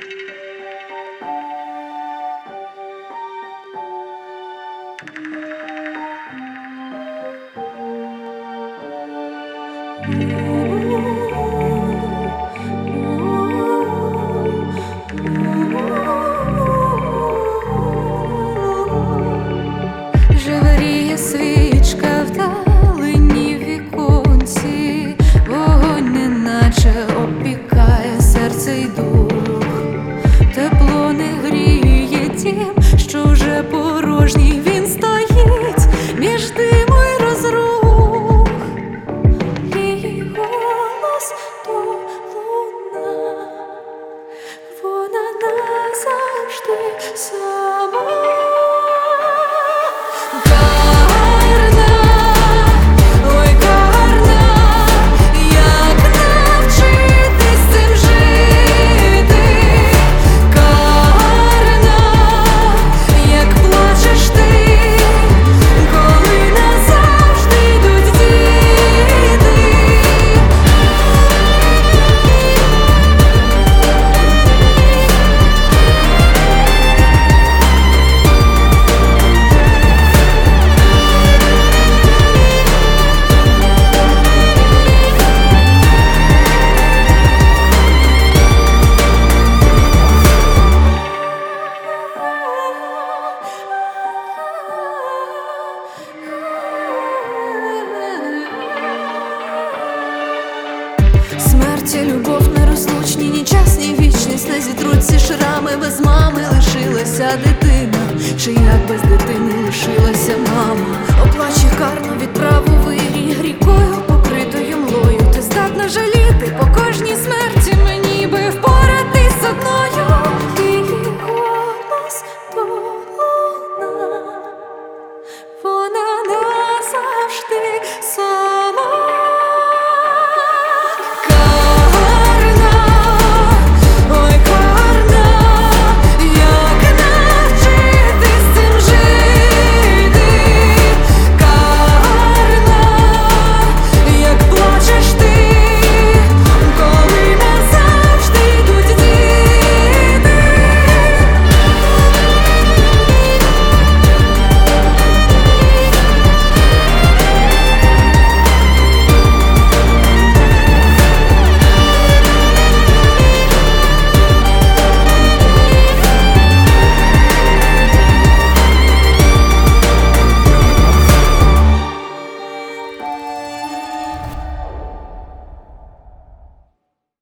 Живріє свічка вдалині віконці, вогонь неначе опікає серце й дух, тепло не гріє дім, що вже порожній, він стоїть між диму й розрух. Її голос то луна, вона назавжди сама. Смерть і любов нерозлучні, ні час, ні вічність не зітруть.